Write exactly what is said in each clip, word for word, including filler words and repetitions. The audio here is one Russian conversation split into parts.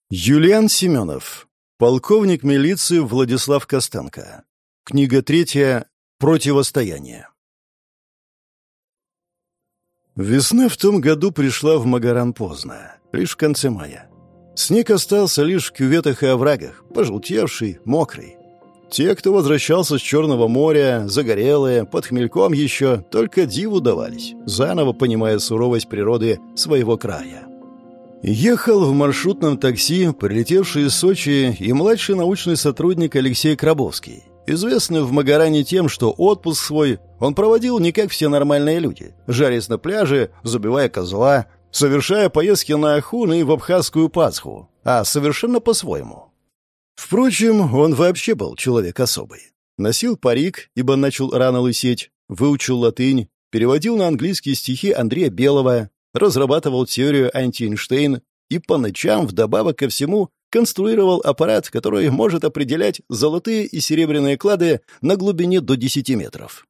Юлиан Семенов. Полковник милиции Владислав Костенко. Книга третья. Противостояние. Весна в том году пришла в Магаран поздно, лишь в конце мая. Снег остался лишь в кюветах и оврагах, пожелтевший, мокрый. Те, кто возвращался с Черного моря, загорелые, под хмельком еще, только диву давались, заново понимая суровость природы своего края. Ехал в маршрутном такси, прилетевший из Сочи, и младший научный сотрудник Алексей Крабовский, известный в Магаране тем, что отпуск свой он проводил не как все нормальные люди, жарясь на пляже, забивая козла, совершая поездки на Ахун и в Абхазскую Пасху, а совершенно по-своему. Впрочем, он вообще был человек особый. Носил парик, ибо начал рано лысеть, выучил латынь, переводил на английский стихи Андрея Белого, разрабатывал теорию анти-Эйнштейн и по ночам, вдобавок ко всему, конструировал аппарат, который может определять золотые и серебряные клады на глубине до десяти метров.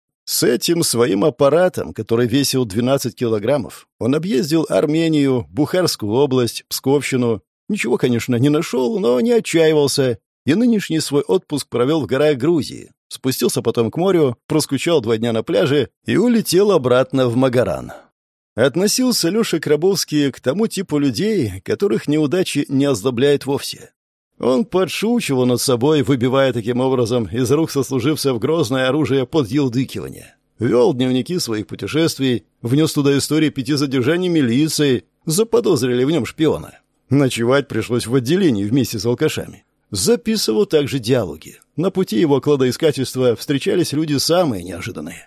С этим своим аппаратом, который весил двенадцать килограммов, он объездил Армению, Бухарскую область, Псковщину. Ничего, конечно, не нашел, но не отчаивался, и нынешний свой отпуск провел в горах Грузии. Спустился потом к морю, проскучал два дня на пляже и улетел обратно в Магаран. Относился Леша Крабовский к тому типу людей, которых неудачи не озлобляют вовсе. Он подшучивал над собой, выбивая таким образом из рук сослуживцев грозное оружие подъелдыкивания. Вел дневники своих путешествий, внес туда истории пяти задержаний милиции, заподозрили в нем шпиона. Ночевать пришлось в отделении вместе с алкашами. Записывал также диалоги. На пути его кладоискательства встречались люди самые неожиданные.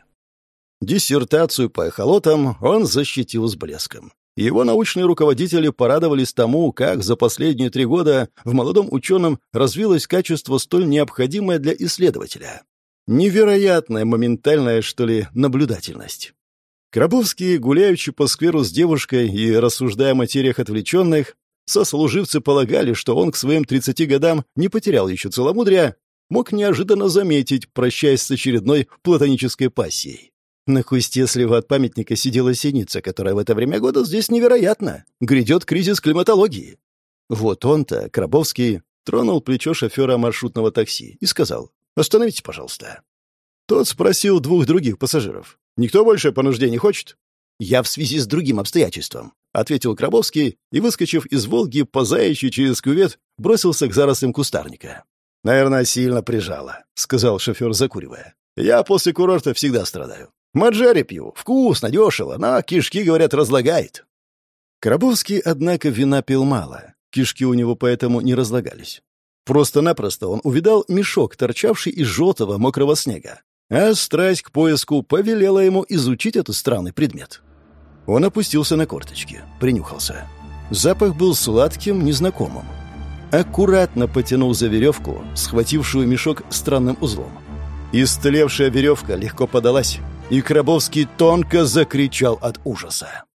Диссертацию по эхолотам он защитил с блеском. Его научные руководители порадовались тому, как за последние три года в молодом ученом развилось качество, столь необходимое для исследователя. Невероятная моментальная, что ли, наблюдательность. Крабовский, гуляючи по скверу с девушкой и рассуждая о материях отвлеченных, сослуживцы полагали, что он к своим тридцати годам не потерял еще целомудрия, мог неожиданно заметить, прощаясь с очередной платонической пассией. На кусте слева от памятника сидела синица, которая в это время года здесь невероятно. Грядет кризис климатологии. Вот он-то, Крабовский, тронул плечо шофера маршрутного такси и сказал: «Остановите, пожалуйста». Тот спросил двух других пассажиров: «Никто больше по нужде не хочет?» «Я в связи с другим обстоятельством», — ответил Крабовский и, выскочив из «Волги», по заячьи через кювет, бросился к зарослям кустарника. «Наверное, сильно прижало», — сказал шофер, закуривая. «Я после курорта всегда страдаю. Маджари пью. Вкусно, дешево, но кишки, говорят, разлагает». Крабовский, однако, вина пил мало. Кишки у него поэтому не разлагались. Просто-напросто он увидал мешок, торчавший из желтого мокрого снега. А страсть к поиску повелела ему изучить этот странный предмет. Он опустился на корточки, принюхался. Запах был сладким, незнакомым. Аккуратно потянул за веревку, схватившую мешок странным узлом. Истлевшая веревка легко подалась, и Крабовский тонко закричал от ужаса.